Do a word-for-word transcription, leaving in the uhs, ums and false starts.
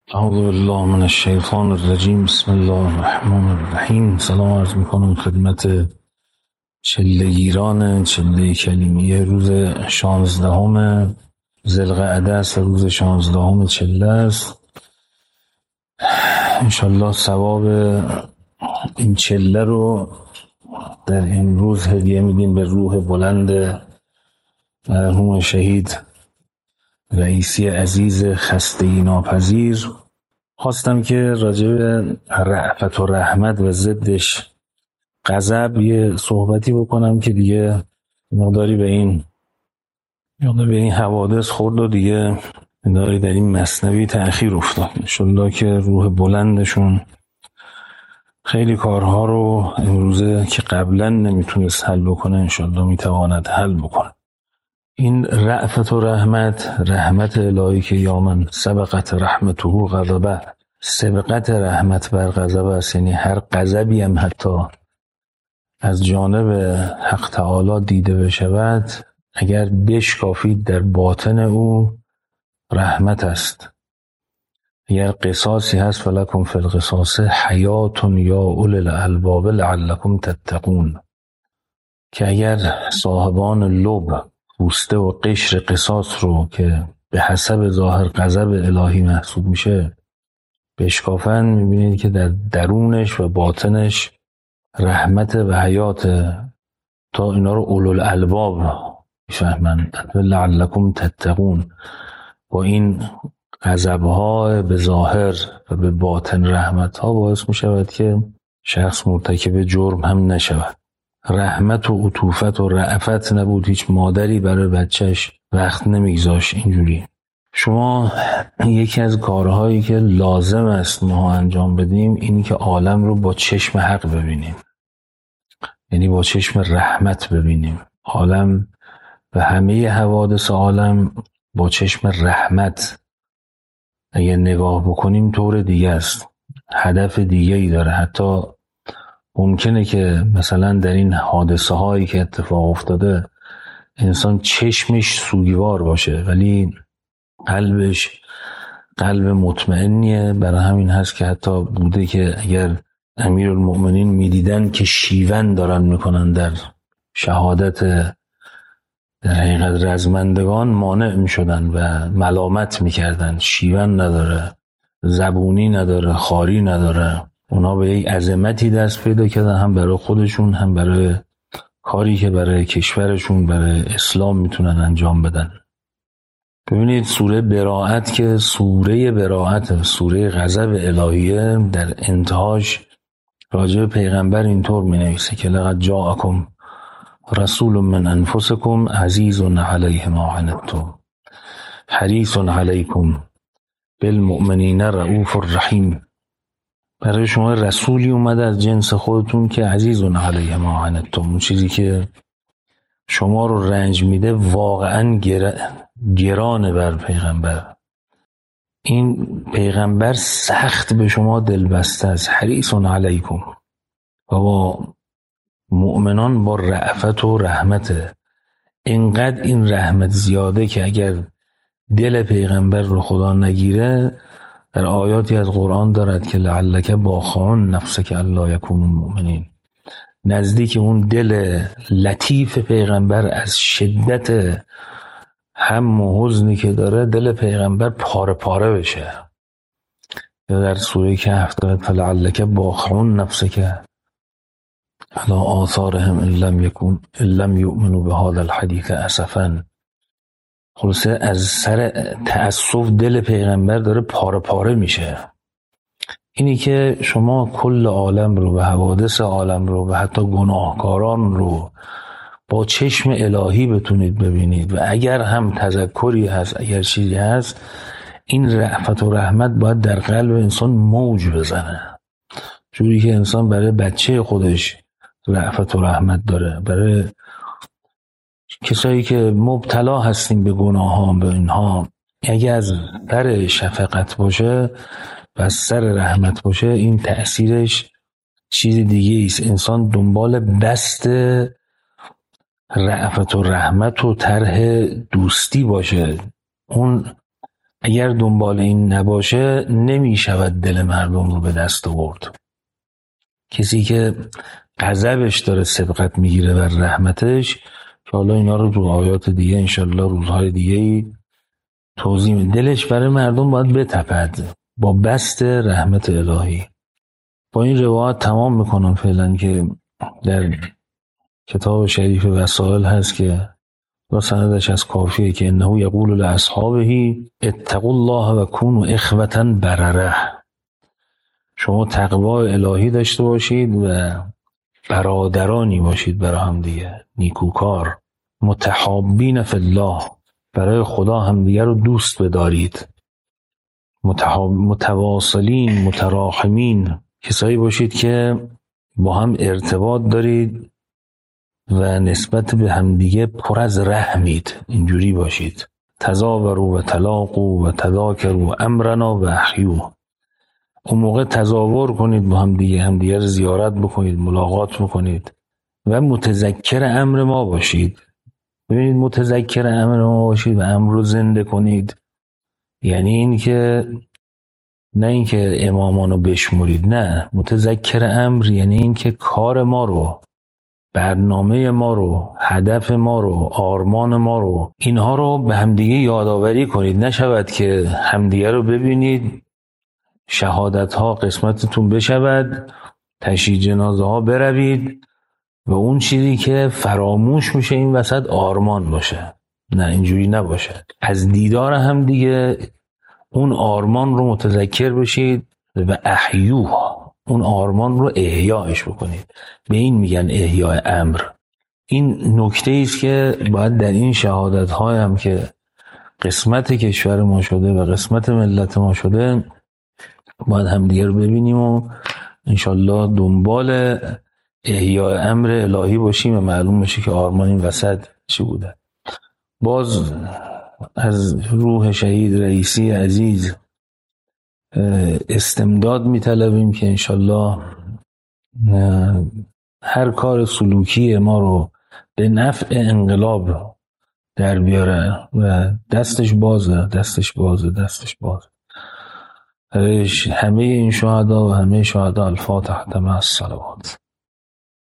اعوذ بالله من الشیطان الرجیم. بسم الله الرحمن الرحیم. سلام عرض میکنم خدمت چله گیران چله کلیمیه. روز شانزدهم ذوالقعده است، روز شانزدهم چله است. انشالله ثواب این چله رو در این روز هدیه میدیم به روح بلند مرحوم شهید رئیسی عزیز خستگی ناپذیر. خواستم که راجع به رأفت و رحمت و ضدش غضب یه صحبتی بکنم که دیگه مقداری به این مقداری به این حوادث خورد و دیگه مقداری در این مثنوی تأخیر افتاد. انشالله که روح بلندشون خیلی کارها رو امروزه که قبلا نمیتونست حل بکنه انشالله میتواند حل بکنه. این رأفت و رحمت، رحمت الهی که یا من سبقت رحمته غضبه، سبقت رحمت بر غضب است. یعنی هر غضبی هم حتی از جانب حق تعالی دیده بشود، اگر بشکافید در باطن او رحمت است. اگر قصاصی هست فلکم فی القصاص حیات یا اولی الالباب لعلکم تتقون، که اگر صاحبان لب، پوسته و قشر قصاص رو که به حسب ظاهر غضب الهی محسوب میشه بشکافن، میبینید که در درونش و باطنش رحمت و حیات، تا اینا رو اولو الالباب میفهمن. لعلکم تتقون. با این غضب‌ها به ظاهر و به باطن رحمت‌ها باعث میشود که شخص مرتکب جرم هم نشود. رحمت و عطوفت و رأفت نبود، هیچ مادری برای بچهش وقت نمیگذاشت اینجوری. شما یکی از کارهایی که لازم است ما انجام بدیم اینی که عالم رو با چشم حق ببینیم، یعنی با چشم رحمت ببینیم عالم و همه حوادث عالم با چشم رحمت. اگه نگاه بکنیم طور دیگه است، هدف دیگه ای داره. حتی ممکنه که مثلا در این حادثه هایی که اتفاق افتاده انسان چشمش سوگوار باشه ولی قلبش قلب مطمئنیه. برای همین هست که حتی بوده که اگر امیرالمؤمنین میدیدن که شیون دارن میکنن در شهادت در حقیقت رزمندگان، مانع میشدن و ملامت میکردن. شیون نداره، زبونی نداره، خاری نداره. اونا به یک عظمتی دست پیدا کردن، هم برای خودشون هم برای کاری که برای کشورشون برای اسلام میتونن انجام بدن. ببینید سوره براءت که سوره براءت، سوره غضب الهیه، در انتهاش راجع به پیغمبر اینطور می نویسه که لقد جاءکم رسول من انفسکم عزیز علیه ما عنتم حریص علیکم بالمؤمنین رؤوف الرحیم. برای شما رسولی اومده از جنس خودتون که عزیز علیه ما عنتم، اون چیزی که شما رو رنج میده واقعا گر... گرانه بر پیغمبر. این پیغمبر سخت به شما دلبسته است. حریص علیکم، و با مؤمنان با رأفت و رحمت. اینقدر این رحمت زیاده که اگر دل پیغمبر رو خدا نگیره، در آیاتی از قرآن دارد که لعلک باخعون نفسک الا یکونوا مؤمنین. نزدیک اون دل لطیف پیغمبر از شدت هم و حزنی که داره دل پیغمبر پاره پاره بشه. یا در سوره کهف دارد فلعلک باخعون نفسک علی آثارهم ان لم یکون ان لم یؤمنوا بهذا الحدیث اسفا. خلاصه از سر تأسف دل پیغمبر داره پاره پاره میشه. اینی که شما کل عالم رو و حوادث عالم رو و حتی گناهکاران رو با چشم الهی بتونید ببینید و اگر هم تذکری هست، اگر چیزی هست، این رأفت و رحمت باید در قلب انسان موج بزنه. جوری که انسان برای بچه خودش رأفت و رحمت داره، برای کسایی که مبتلا هستیم به گناه ها به اینها، اگه از در شفقت باشه و از سر رحمت باشه، این تأثیرش چیز دیگه ایست. انسان دنبال بست رأفت و رحمت و طرح دوستی باشه. اون اگر دنبال این نباشه نمی شود دل مردم رو به دست آورد. کسی که غضبش داره سبقت میگیره بر رحمتش، که حالا اینا رو تو آیات دیگه انشالله روزهای دیگه توضیح میده، دلش برای مردم باید بتپد با بست رحمت الهی. با این روایت تمام میکنم فعلا که در کتاب شریف وسائل هست که و سندش از کافیه که انه یقول لاصحابه اتقوا الله و کونوا اخوة برره. شما تقوا الهی داشته باشید و برادرانی باشید برای هم دیگه، نیکوکار، متحابین فی الله، برای خدا همدیگه رو دوست بدارید، متحاب... متواصلین، متراحمین، کسایی باشید که با هم ارتباط دارید و نسبت به همدیگه پر از رحمید. اینجوری باشید. تزاوروا و تلاقوا و تذاکروا امرنا و احیوا. اون موقع تزاور کنید با همدیگه، همدیگه رو زیارت بکنید، ملاقات بکنید و متذکر امر ما باشید. ببینید متذکر امر ما باشید و امر رو زنده کنید، یعنی این که نه اینکه امامانو بشمرید، نه، متذکر امر یعنی این که کار ما رو، برنامه ما رو، هدف ما رو، آرمان ما رو، اینها رو به همدیگه یادآوری کنید. نشود که همدیگه رو ببینید، شهادت ها قسمتتون بشود، تشییع جنازه ها بروید و اون چیزی که فراموش میشه این وسط آرمان باشه. نه، اینجوری نباشه. از دیدار هم دیگه اون آرمان رو متذکر بشید و احیوها، اون آرمان رو احیایش بکنید. به این میگن احیای امر. این نکته ایست که باید در این شهادت های هم که قسمت کشور ما شده و قسمت ملت ما شده باید همدیگه رو ببینیم و انشالله دنبال احیای امر الهی باشیم و معلوم بشه که آرمان این وسط چی بوده. باز از روح شهید رئیسی عزیز استمداد میطلبیم که انشالله هر کار سلوکی ما رو به نفع انقلاب در بیاره و دستش بازه، دستش بازه، دستش بازه. همه این شهدا و همه شهدا الفاتحه مع الصلوات.